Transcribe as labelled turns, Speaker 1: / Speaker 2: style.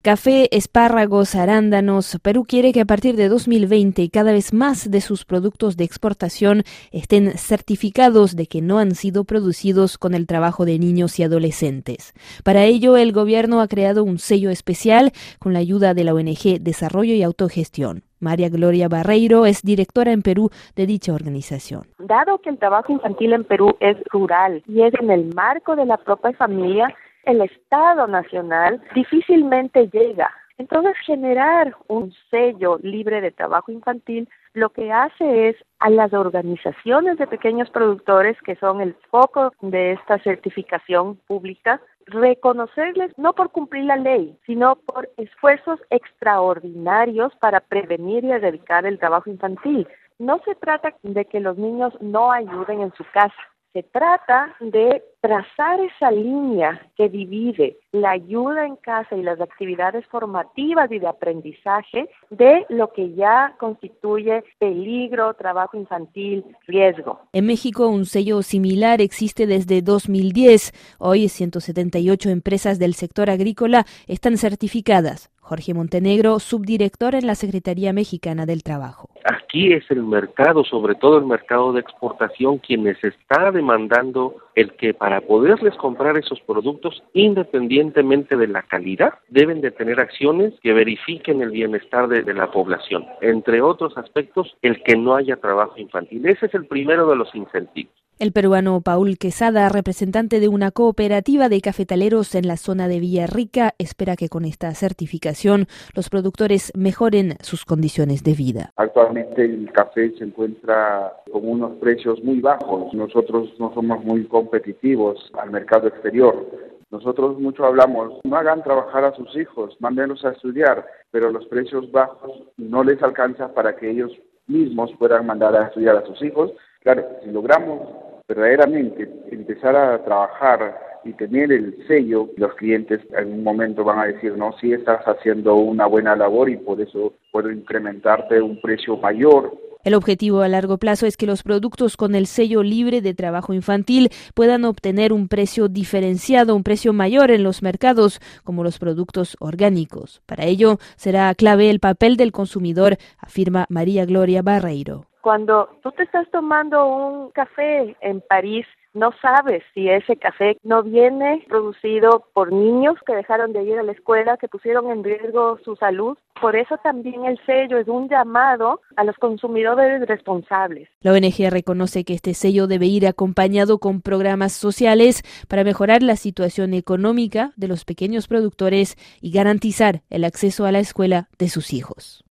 Speaker 1: Café, espárragos, arándanos. Perú quiere que a partir de 2020 cada vez más de sus productos de exportación estén certificados de que no han sido producidos con el trabajo de niños y adolescentes. Para ello, el gobierno ha creado un sello especial con la ayuda de la ONG Desarrollo y Autogestión. María Gloria Barreiro es directora en Perú de dicha organización.
Speaker 2: Dado que el trabajo infantil en Perú es rural y es en el marco de la propia familia, el Estado Nacional difícilmente llega. Entonces, generar un sello libre de trabajo infantil lo que hace es a las organizaciones de pequeños productores, que son el foco de esta certificación pública, reconocerles no por cumplir la ley, sino por esfuerzos extraordinarios para prevenir y erradicar el trabajo infantil. No se trata de que los niños no ayuden en su casa. Se trata de trazar esa línea que divide la ayuda en casa y las actividades formativas y de aprendizaje de lo que ya constituye peligro, trabajo infantil, riesgo.
Speaker 1: En México, un sello similar existe desde 2010. Hoy, 178 empresas del sector agrícola están certificadas. Jorge Montenegro, subdirector en la Secretaría Mexicana del Trabajo.
Speaker 3: Aquí es el mercado, sobre todo el mercado de exportación, quienes está demandando el que para poderles comprar esos productos, independientemente de la calidad, deben de tener acciones que verifiquen el bienestar de la población. Entre otros aspectos, el que no haya trabajo infantil. Ese es el primero de los incentivos.
Speaker 1: El peruano Paul Quesada, representante de una cooperativa de cafetaleros en la zona de Villarrica, espera que con esta certificación los productores mejoren sus condiciones de vida.
Speaker 4: Actualmente el café se encuentra con unos precios muy bajos. Nosotros no somos muy competitivos al mercado exterior. Nosotros mucho hablamos, no hagan trabajar a sus hijos, mándenlos a estudiar, pero los precios bajos no les alcanza para que ellos mismos puedan mandar a estudiar a sus hijos. Claro, si logramos verdaderamente empezar a trabajar y tener el sello, los clientes en un momento van a decir, no, sí estás haciendo una buena labor y por eso puedo incrementarte un precio mayor.
Speaker 1: El objetivo a largo plazo es que los productos con el sello libre de trabajo infantil puedan obtener un precio diferenciado, un precio mayor en los mercados, como los productos orgánicos. Para ello, será clave el papel del consumidor, afirma María Gloria Barreiro.
Speaker 2: Cuando tú te estás tomando un café en París, no sabes si ese café no viene producido por niños que dejaron de ir a la escuela, que pusieron en riesgo su salud. Por eso también el sello es un llamado a los consumidores responsables.
Speaker 1: La ONG reconoce que este sello debe ir acompañado con programas sociales para mejorar la situación económica de los pequeños productores y garantizar el acceso a la escuela de sus hijos.